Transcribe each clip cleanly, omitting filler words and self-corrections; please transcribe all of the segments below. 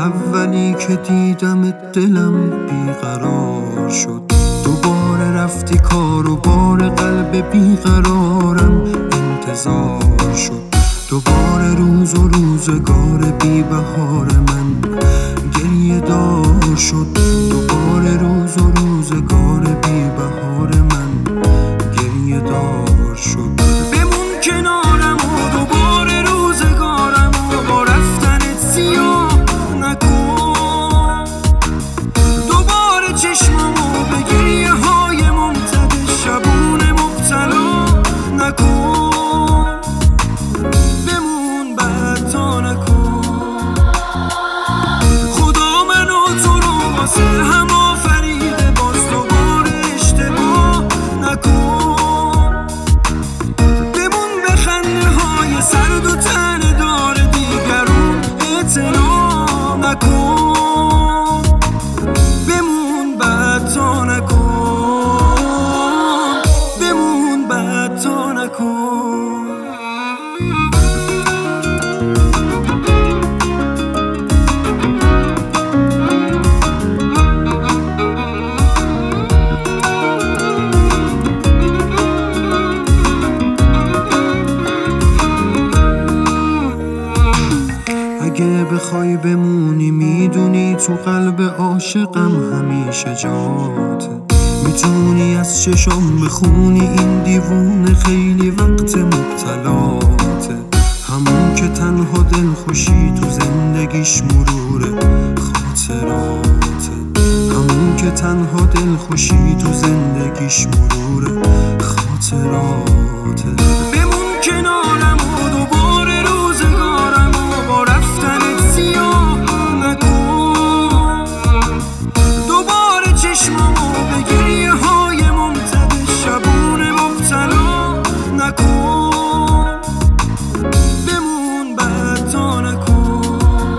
اولی که دیدم دلم بیقرار شد. دوباره رفتی کار و بار قلب بیقرارم انتظار شد. دوباره روز و روزگار بی بهار من گریه دار شد. دوباره روز و روزگار بی بهار من گریه دار شد. بمون کنارم و دوباره روزگارم و با رفتنت سیاه نکن. دوباره چشممو به گریه های ممتد شبونه مبتلا نکن. بمون بعد تا نکن. خدا من و تو رو واسه هم آفریده، باز دوباره اشتباه نکن. بمون به خنده های سرد و تنه دار دیگرون اعتنا نکن. بمون بعد تا نکن. بمون بعد تا نکن. اگه بخوای بمونی میدونی تو قلب عاشقم همیشه جاته. میتونی از چشام بخونی این دیوونه خیلی وقت مبتلاته. همون که تنها دلخوشی تو زندگیش مروره خاطراته. همون که تنها دلخوشی تو زندگیش مروره خاطراته. بمون کنارم و دوباره روزگارم و با رفتنت سیاه نکن. دوباره چشممو به گریه های ممتد شبونه مبتلا نکن. بمون بعد تا نکن.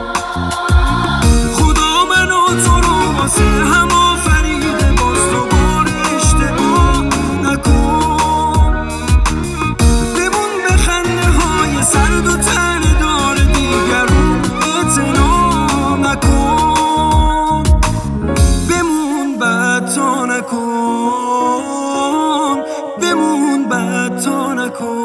خدا من و تو رو واسه هم آفریده، باز دوباره اشتباه نکن. بمون به خنده های سرد و تنه دار دیگرون اعتنا نکن. بمون بعد تا نکن. بمون بعد تا نکن.